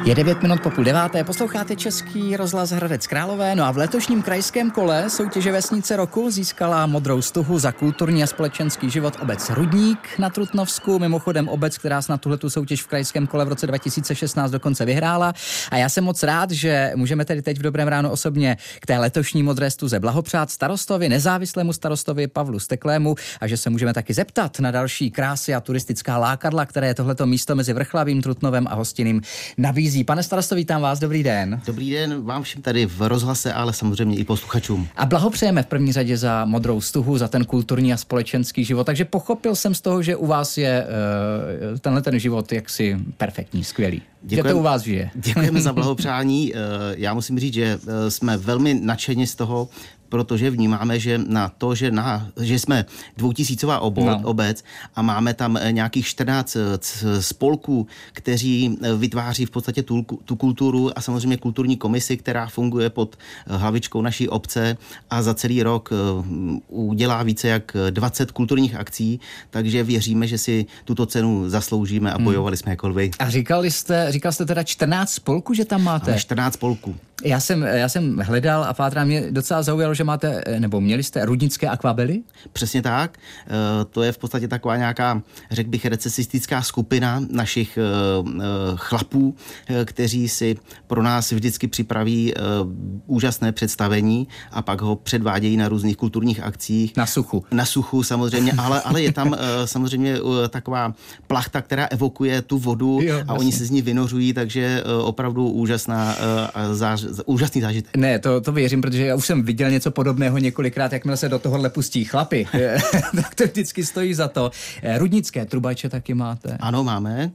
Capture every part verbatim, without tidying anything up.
Je devět minut po půl deváté, posloucháte Český rozhlas Hradec Králové, no a v letošním krajském kole soutěže Vesnice roku získala modrou stuhu za kulturní a společenský život obec Rudník na Trutnovsku, mimochodem obec, která snad tuhletu soutěž v krajském kole v roce dva tisíce šestnáct dokonce vyhrála. A já jsem moc rád, že můžeme tedy teď v Dobrém ráno osobně k té letošní modré stuze blahopřát starostovi, nezávislému starostovi Pavlu Steklému a že se můžeme taky zeptat na další krásy a turistická lákadla, které tohleto místo mezi Vrchlavým, Trutnovem a Hostiným nabízí. Pane starosto, vítám vás, dobrý den. Dobrý den vám všem tady v rozhlase, ale samozřejmě i posluchačům. A blahopřejeme v první řadě za modrou stuhu, za ten kulturní a společenský život. Takže pochopil jsem z toho, že u vás je uh, tenhle ten život jaksi perfektní, skvělý. Děkujem, že to u vás žije. Děkujeme za blahopřání. Já musím říct, že jsme velmi nadšeni z toho, protože vnímáme, že na to, že, na, že jsme dvoutisícová obo, no. obec a máme tam nějakých čtrnáct spolků, kteří vytváří v podstatě tu, tu kulturu a samozřejmě kulturní komisi, která funguje pod hlavičkou naší obce a za celý rok udělá více jak dvacet kulturních akcí, takže věříme, že si tuto cenu zasloužíme a bojovali hmm. jsme jako lvy. A říkali jste, říkal jste teda čtrnáct spolků, že tam máte? Máme čtrnáct spolků. Já jsem, já jsem hledal a pátrá, mě docela zaujalo, že máte, nebo měli jste rudnické akvabely? Přesně tak. E, to je v podstatě taková nějaká, řekl bych, recesistická skupina našich e, chlapů, e, kteří si pro nás vždycky připraví e, úžasné představení a pak ho předvádějí na různých kulturních akcích. Na suchu. Na suchu samozřejmě, ale, ale je tam e, samozřejmě e, taková plachta, která evokuje tu vodu jo, a jasný. Oni se z ní vynořují, takže e, opravdu úžasná e, záž, úžasný zážitek. Ne, to, to věřím, protože já už jsem viděl něco podobného několikrát, jakmile se do tohohle pustí chlapi, tak to vždycky stojí za to. Rudnické trubače taky máte? Ano, máme.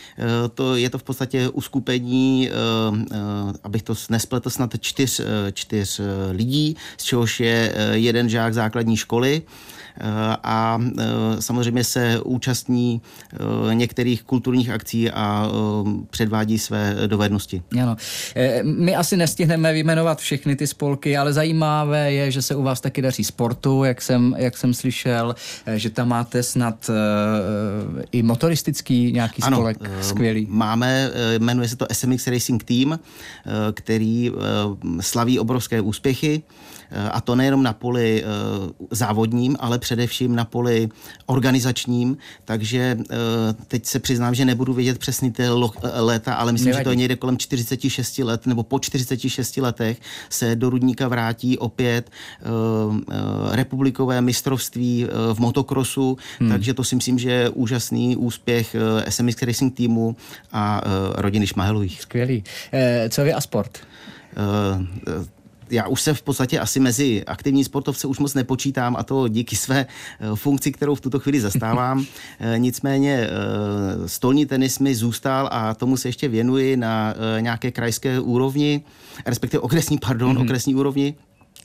To je to v podstatě uskupení, abych to nespletl, snad čtyř, čtyř lidí, z čehož je jeden žák základní školy a samozřejmě se účastní některých kulturních akcí a předvádí své dovednosti. Ano. My asi nestihneme vyjmenovat všechny ty spolky, ale zajímavé je, že se u vás taky daří sportu, jak jsem, jak jsem slyšel, že tam máte snad i motoristický nějaký ano, spolek skvělý. Máme, jmenuje se to S M X Racing Team, který slaví obrovské úspěchy. A to nejenom na poli uh, závodním, ale především na poli organizačním, takže uh, teď se přiznám, že nebudu vědět přesně ty lo- léta, ale myslím, Nevadí. že to je někde kolem čtyřicet šest let, nebo po čtyřiceti šesti letech se do Rudníka vrátí opět uh, uh, republikové mistrovství uh, v motokrosu, hmm. takže to si myslím, že je úžasný úspěch uh, S M X Racing týmu a uh, rodiny Šmahelových. Skvělý. Eh, co vy a sport? Uh, Já už se v podstatě asi mezi aktivní sportovce už moc nepočítám a to díky své funkci, kterou v tuto chvíli zastávám. Nicméně stolní tenis mi zůstal a tomu se ještě věnuji na nějaké krajské úrovni, respektive okresní, pardon, mm-hmm. okresní úrovni.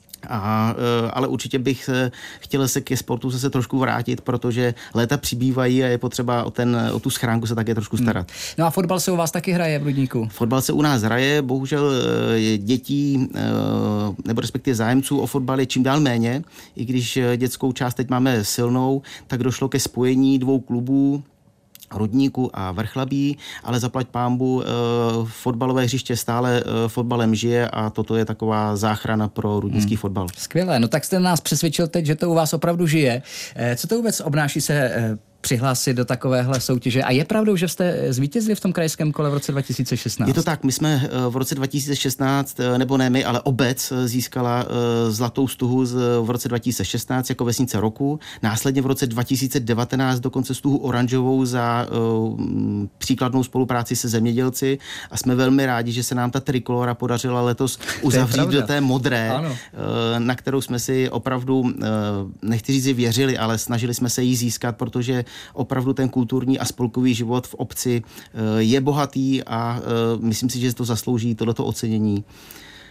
A, ale určitě bych chtěl se ke sportu zase trošku vrátit, protože léta přibývají a je potřeba o, ten, o tu schránku se také trošku starat. No a fotbal se u vás taky hraje v Rudníku? Fotbal se u nás hraje, bohužel dětí, nebo respektive zájemců o fotbal je čím dál méně. I když dětskou část teď máme silnou, tak došlo ke spojení dvou klubů, Rudníku a Vrchlabí, ale zaplať pánbu, e, fotbalové hřiště stále e, fotbalem žije a toto je taková záchrana pro rudnický hmm. fotbal. Skvělé, no tak jste nás přesvědčil teď, že to u vás opravdu žije. E, co to vůbec obnáší se e, přihlásit do takovéhle soutěže? A je pravdou, že jste zvítězili v tom krajském kole v roce dva tisíce šestnáct? Je to tak, my jsme v roce dva tisíce šestnáct, nebo ne my, ale obec získala zlatou stuhu v roce dva tisíce šestnáct jako vesnice roku. Následně v roce dva tisíce devatenáct dokonce stuhu oranžovou za uh, příkladnou spolupráci se zemědělci a jsme velmi rádi, že se nám ta trikolora podařila letos uzavřít do té modré, uh, na kterou jsme si opravdu, uh, nechci říct, věřili, ale snažili jsme se jí získat, protože opravdu ten kulturní a spolkový život v obci je bohatý a myslím si, že to zaslouží tohleto ocenění.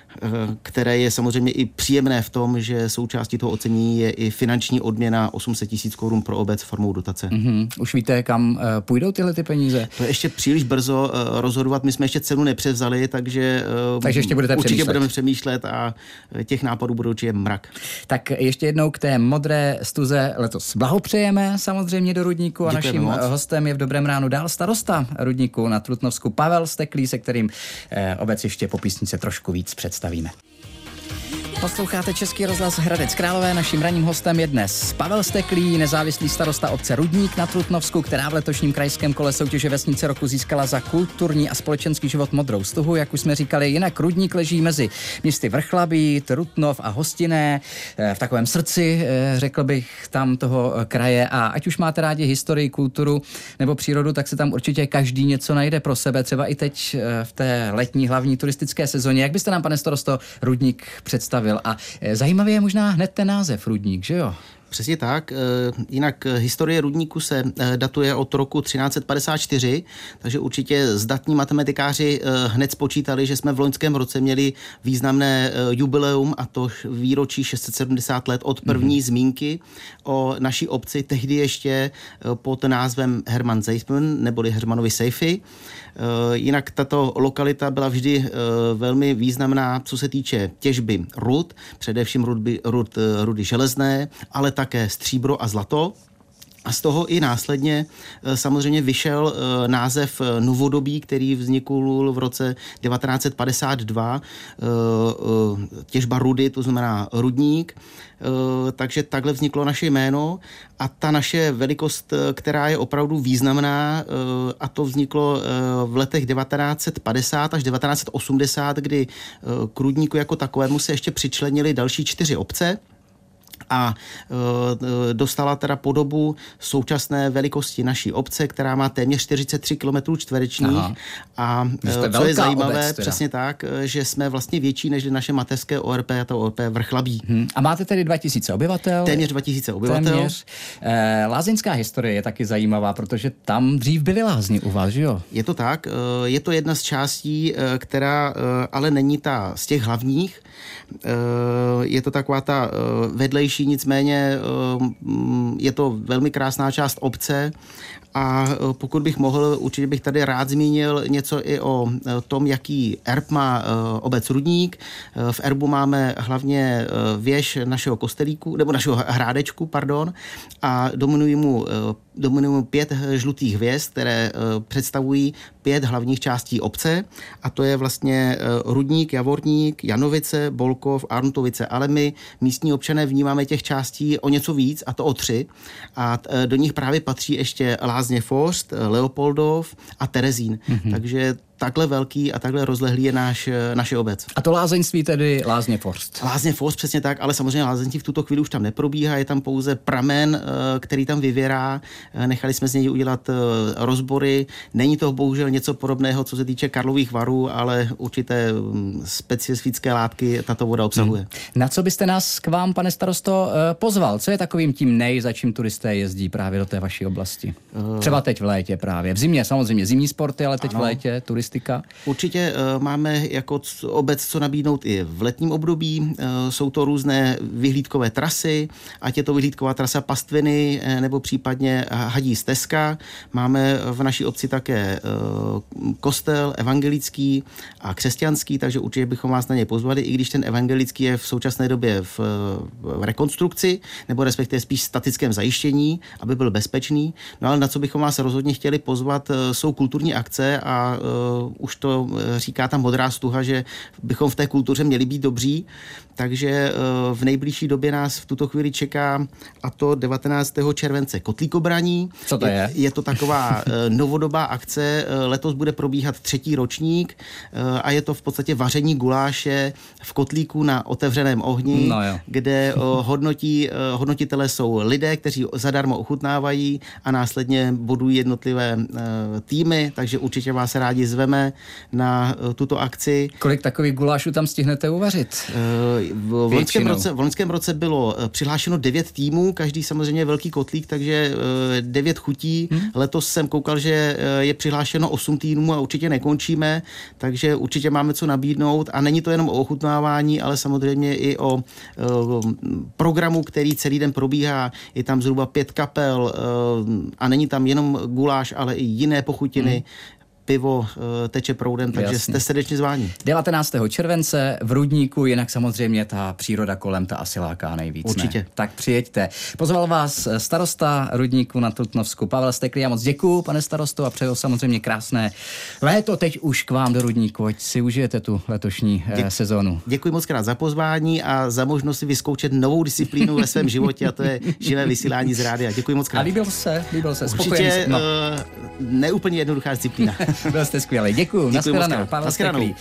které je samozřejmě i příjemné v tom, že součástí toho ocenění je i finanční odměna osm set tisíc korun pro obec formou dotace. Mm-hmm. Už víte, kam uh, půjdou tyhle ty peníze? To je ještě příliš brzo uh, rozhodovat, my jsme ještě cenu nepřevzali, takže, uh, takže ještě budete určitě přemýšlet. budeme přemýšlet a těch nápadů budou určitě mrak. Tak ještě jednou k té modré stuze letos blahopřejeme samozřejmě do Rudníku a Děkujeme naším moc. hostem je v Dobrém ránu dál starosta Rudníku na Trutnovsku Pavel Steklý, se kterým eh, obec ještě po písnice trošku víc představíme. Posloucháte Český rozhlas Hradec Králové. Naším ranním hostem je dnes Pavel Steklý, nezávislý starosta obce Rudník na Trutnovsku, která v letošním krajském kole soutěže Vesnice roku získala za kulturní a společenský život modrou stuhu. Jak už jsme říkali, jinak Rudník leží mezi městy Vrchlabí, Trutnov a Hostinné, v takovém srdci, řekl bych, tam toho kraje. A ať už máte rádi historii, kulturu nebo přírodu, tak se tam určitě každý něco najde pro sebe, třeba i teď v té letní hlavní turistické sezóně. Jak byste nám, pane starosto, Rudník představil? A zajímavý je možná hned ten název Rudník, že jo? Přesně tak. Jinak historie Rudníku se datuje od roku třináct set padesát čtyři, takže určitě zdatní matematikáři hned spočítali, že jsme v loňském roce měli významné jubileum, a to výročí šest set sedmdesát let od první mm-hmm. zmínky o naší obci, tehdy ještě pod názvem Hermann Seifman, neboli Hermannovy sejfy. Jinak tato lokalita byla vždy velmi významná, co se týče těžby rud, především rudy, rud, rudy železné, ale také stříbro a zlato. A z toho i následně samozřejmě vyšel název novodobí, který vznikl v roce devatenáct set padesát dva, těžba rudy, to znamená rudník. Takže takhle vzniklo naše jméno a ta naše velikost, která je opravdu významná, a to vzniklo v letech devatenáct set padesát až devatenáct set osmdesát, kdy k rudníku jako takovému se ještě přičlenili další čtyři obce a e, dostala teda podobu současné velikosti naší obce, která má téměř čtyřicet tři kilometrů čtverečních. Aha. A e, co je zajímavé, obec, přesně tak, že jsme vlastně větší než naše mateřské O R P, a to O R P Vrchlabí. Hmm. A máte tedy dva tisíce obyvatel? Téměř dva tisíce obyvatel. Téměř. E, lázeňská historie je taky zajímavá, protože tam dřív byly lázně u vás, že jo? Je to tak. E, je to jedna z částí, e, která e, ale není ta z těch hlavních. E, je to taková ta e, vedlejší, nicméně je to velmi krásná část obce a pokud bych mohl, určitě bych tady rád zmínil něco i o tom, jaký erb má obec Rudník. V erbu máme hlavně věž našeho kostelíku, nebo našeho hrádečku, pardon, a dominují mu, dominují mu pět žlutých hvězd, které představují pět hlavních částí obce, a to je vlastně Rudník, Javorník, Janovice, Bolkov, Arntovice, ale my místní občané vnímáme těch částí o něco víc, a to o tři, a do nich právě patří ještě Lázně Forst, Leopoldov a Terezín. Mm-hmm. Takže takhle velký a takhle rozlehlý je náš, naše obec. A to lázeňství tedy Lázně Forst. Lázně Forst, přesně tak, ale samozřejmě lázeňství v tuto chvíli už tam neprobíhá, je tam pouze pramen, který tam vyvěrá. Nechali jsme z něj udělat rozbory. Není to bohužel něco podobného, co se týče Karlových Varů, ale určité specifické látky tato voda obsahuje. Hmm. Na co byste nás k vám, pane starosto, pozval? Co je takovým tím nej, za čím turisté jezdí právě do té vaší oblasti? Třeba teď v létě právě. V zimě samozřejmě zimní sporty, ale teď ano. v létě turisty. Určitě uh, máme jako obec co nabídnout i v letním období. Uh, jsou to různé vyhlídkové trasy, ať je to vyhlídková trasa Pastviny uh, nebo případně Hadí stezka. Máme v naší obci také uh, kostel evangelický a křesťanský, takže určitě bychom vás na něj pozvali, i když ten evangelický je v současné době v, v rekonstrukci, nebo respektive spíš statickém zajištění, aby byl bezpečný. No ale na co bychom vás rozhodně chtěli pozvat, uh, jsou kulturní akce a uh, už to říká ta modrá stuha, že bychom v té kultuře měli být dobří, takže v nejbližší době nás v tuto chvíli čeká, a to devatenáctého července Kotlíkobraní. Co to je? Je, je to taková novodobá akce, letos bude probíhat třetí ročník a je to v podstatě vaření guláše v kotlíku na otevřeném ohni, no kde hodnotí, hodnotitelé jsou lidé, kteří zadarmo ochutnávají a následně bodují jednotlivé týmy, takže určitě vás rádi zveme pozveme na tuto akci. Kolik takových gulášů tam stihnete uvařit? V loňském roce, v loňském roce bylo přihlášeno devět týmů, každý samozřejmě velký kotlík, takže devět chutí. Hmm. Letos jsem koukal, že je přihlášeno osm týmů a určitě nekončíme, takže určitě máme co nabídnout a není to jenom o ochutnávání, ale samozřejmě i o, o programu, který celý den probíhá. Je tam zhruba pět kapel a není tam jenom guláš, ale i jiné pochutiny. Hmm. Pivo teče proudem, takže Jasně. jste srdečně zváni. devatenáctého července v Rudníku, jinak samozřejmě ta příroda kolem ta asi láká nejvíc. Určitě. Ne? Tak přijeďte. Pozval vás starosta Rudníku na Trutnovsku Pavel Steklý. Já moc děkuju, pane starosto, a přeju samozřejmě krásné léto teď už k vám do Rudníku, ať si užijete tu letošní Děk, sezónu. Děkuji moc krát za pozvání a za možnost si vyzkoušet novou disciplínu ve svém životě, a to je živé vysílání z rádia. Děkuji moc krát. A líbil se, líbil se. Určitě no. uh, neúplně jednoduchá disciplína. Byl jste skvělý. Děkuju. Děkuji moc krát. Pavel Steklý.